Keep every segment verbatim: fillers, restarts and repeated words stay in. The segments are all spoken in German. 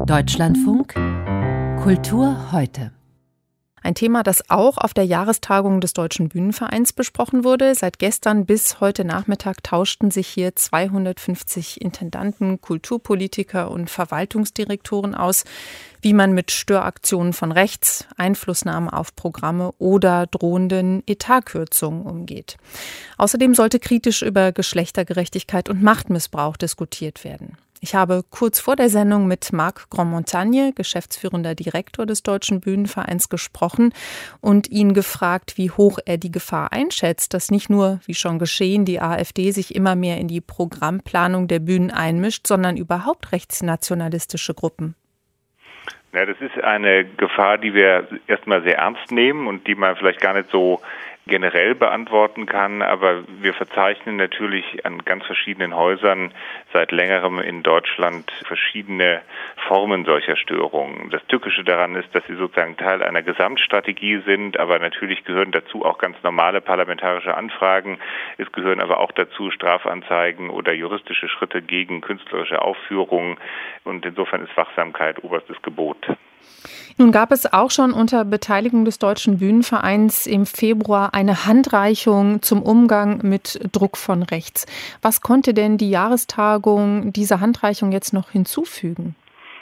Deutschlandfunk Kultur heute. Ein Thema, das auch auf der Jahrestagung des Deutschen Bühnenvereins besprochen wurde. Seit gestern bis heute Nachmittag tauschten sich hier zweihundertfünfzig Intendanten, Kulturpolitiker und Verwaltungsdirektoren aus, wie man mit Störaktionen von rechts, Einflussnahme auf Programme oder drohenden Etatkürzungen umgeht. Außerdem sollte kritisch über Geschlechtergerechtigkeit und Machtmissbrauch diskutiert werden. Ich habe kurz vor der Sendung mit Marc Grandmontagne, geschäftsführender Direktor des Deutschen Bühnenvereins, gesprochen und ihn gefragt, wie hoch er die Gefahr einschätzt, dass nicht nur, wie schon geschehen, die AfD sich immer mehr in die Programmplanung der Bühnen einmischt, sondern überhaupt rechtsnationalistische Gruppen. Ja, das ist eine Gefahr, die wir erstmal sehr ernst nehmen und die man vielleicht gar nicht so generell beantworten kann, aber wir verzeichnen natürlich an ganz verschiedenen Häusern seit längerem in Deutschland verschiedene Formen solcher Störungen. Das Tückische daran ist, dass sie sozusagen Teil einer Gesamtstrategie sind, aber natürlich gehören dazu auch ganz normale parlamentarische Anfragen. Es gehören aber auch dazu Strafanzeigen oder juristische Schritte gegen künstlerische Aufführungen und insofern ist Wachsamkeit oberstes Gebot. Nun gab es auch schon unter Beteiligung des Deutschen Bühnenvereins im Februar eine Handreichung zum Umgang mit Druck von rechts. Was konnte denn die Jahrestagung dieser Handreichung jetzt noch hinzufügen?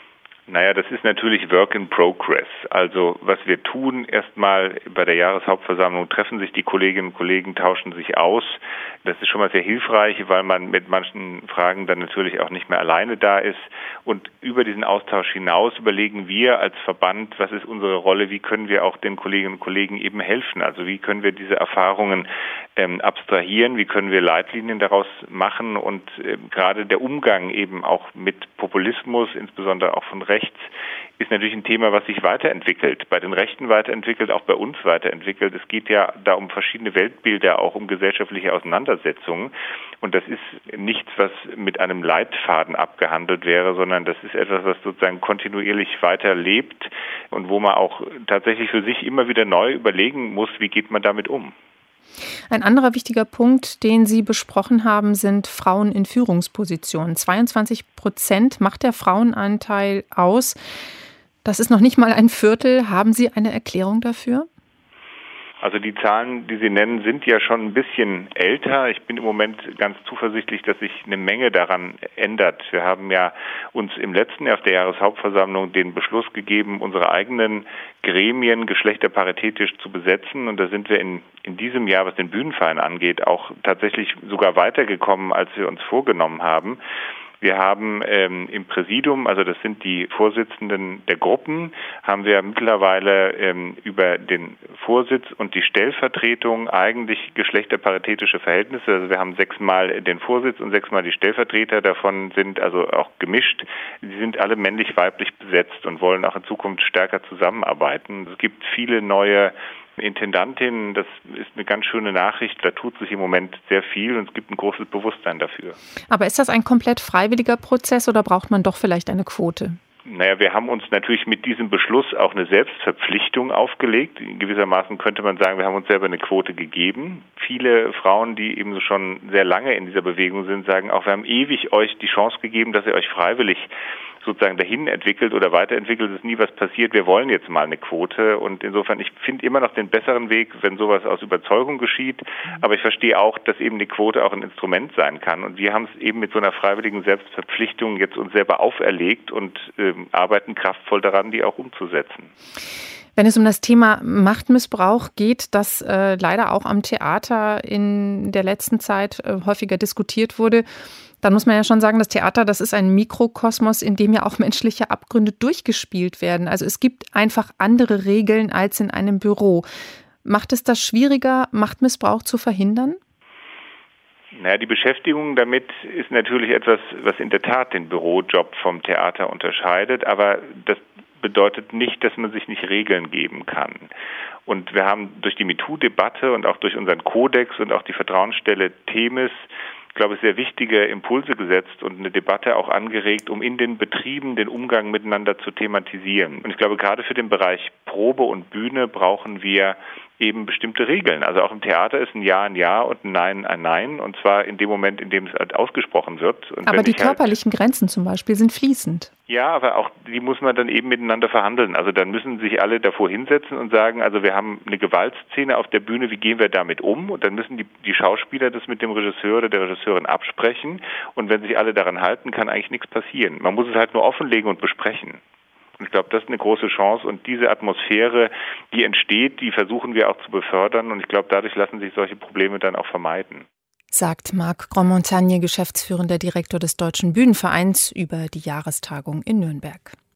Naja, das ist natürlich Work in Progress. Also was wir tun, erstmal bei der Jahreshauptversammlung treffen sich die Kolleginnen und Kollegen, tauschen sich aus. Das ist schon mal sehr hilfreich, weil man mit manchen Fragen dann natürlich auch nicht mehr alleine da ist. Und über diesen Austausch hinaus überlegen wir als Verband, was ist unsere Rolle, wie können wir auch den Kolleginnen und Kollegen eben helfen. Also wie können wir diese Erfahrungen ähm, abstrahieren, wie können wir Leitlinien daraus machen und äh, gerade der Umgang eben auch mit Populismus, insbesondere auch von rechts, ist natürlich ein Thema, was sich weiterentwickelt, bei den Rechten weiterentwickelt, auch bei uns weiterentwickelt. Es geht ja da um verschiedene Weltbilder, auch um gesellschaftliche Auseinandersetzungen. Und das ist nichts, was mit einem Leitfaden abgehandelt wäre, sondern das ist etwas, was sozusagen kontinuierlich weiterlebt und wo man auch tatsächlich für sich immer wieder neu überlegen muss, wie geht man damit um. Ein anderer wichtiger Punkt, den Sie besprochen haben, sind Frauen in Führungspositionen. zweiundzwanzig Prozent macht der Frauenanteil aus. Das ist noch nicht mal ein Viertel. Haben Sie eine Erklärung dafür? Also die Zahlen, die Sie nennen, sind ja schon ein bisschen älter. Ich bin im Moment ganz zuversichtlich, dass sich eine Menge daran ändert. Wir haben ja uns im letzten Jahr auf der Jahreshauptversammlung den Beschluss gegeben, unsere eigenen Gremien geschlechterparitätisch zu besetzen. Und da sind wir in, in diesem Jahr, was den Bühnenverein angeht, auch tatsächlich sogar weitergekommen, als wir uns vorgenommen haben. Wir haben ähm, im Präsidium, also das sind die Vorsitzenden der Gruppen, haben wir mittlerweile ähm, über den Vorsitz und die Stellvertretung eigentlich geschlechterparitätische Verhältnisse. Also wir haben sechsmal den Vorsitz und sechsmal die Stellvertreter. Davon sind also auch gemischt. Sie sind alle männlich-weiblich besetzt und wollen auch in Zukunft stärker zusammenarbeiten. Es gibt viele neue Intendantin, das ist eine ganz schöne Nachricht. Da tut sich im Moment sehr viel und es gibt ein großes Bewusstsein dafür. Aber ist das ein komplett freiwilliger Prozess oder braucht man doch vielleicht eine Quote? Naja, wir haben uns natürlich mit diesem Beschluss auch eine Selbstverpflichtung aufgelegt. In gewissermaßen könnte man sagen, wir haben uns selber eine Quote gegeben. Viele Frauen, die eben schon sehr lange in dieser Bewegung sind, sagen auch, wir haben ewig euch die Chance gegeben, dass ihr euch freiwillig sozusagen dahin entwickelt oder weiterentwickelt, ist nie was passiert. Wir wollen jetzt mal eine Quote und insofern, ich finde immer noch den besseren Weg, wenn sowas aus Überzeugung geschieht, aber ich verstehe auch, dass eben die Quote auch ein Instrument sein kann und wir haben es eben mit so einer freiwilligen Selbstverpflichtung jetzt uns selber auferlegt und äh, arbeiten kraftvoll daran, die auch umzusetzen. Wenn es um das Thema Machtmissbrauch geht, das äh, leider auch am Theater in der letzten Zeit äh, häufiger diskutiert wurde, dann muss man ja schon sagen, das Theater, das ist ein Mikrokosmos, in dem ja auch menschliche Abgründe durchgespielt werden. Also es gibt einfach andere Regeln als in einem Büro. Macht es das schwieriger, Machtmissbrauch zu verhindern? Naja, die Beschäftigung damit ist natürlich etwas, was in der Tat den Bürojob vom Theater unterscheidet, aber das bedeutet nicht, dass man sich nicht Regeln geben kann. Und wir haben durch die MeToo-Debatte und auch durch unseren Kodex und auch die Vertrauensstelle Themis, glaube ich, sehr wichtige Impulse gesetzt und eine Debatte auch angeregt, um in den Betrieben den Umgang miteinander zu thematisieren. Und ich glaube, gerade für den Bereich Probe und Bühne brauchen wir eben bestimmte Regeln. Also auch im Theater ist ein Ja ein Ja und ein Nein ein Nein, und zwar in dem Moment, in dem es halt ausgesprochen wird. Und aber die körperlichen halt, Grenzen zum Beispiel sind fließend. Ja, aber auch die muss man dann eben miteinander verhandeln. Also dann müssen sich alle davor hinsetzen und sagen, also wir haben eine Gewaltszene auf der Bühne, wie gehen wir damit um? Und dann müssen die, die Schauspieler das mit dem Regisseur oder der Regisseurin absprechen. Und wenn sich alle daran halten, kann eigentlich nichts passieren. Man muss es halt nur offenlegen und besprechen. Ich glaube, das ist eine große Chance, und diese Atmosphäre, die entsteht, die versuchen wir auch zu befördern, und ich glaube, dadurch lassen sich solche Probleme dann auch vermeiden. Sagt Marc Grandmontagne, geschäftsführender Direktor des Deutschen Bühnenvereins, über die Jahrestagung in Nürnberg.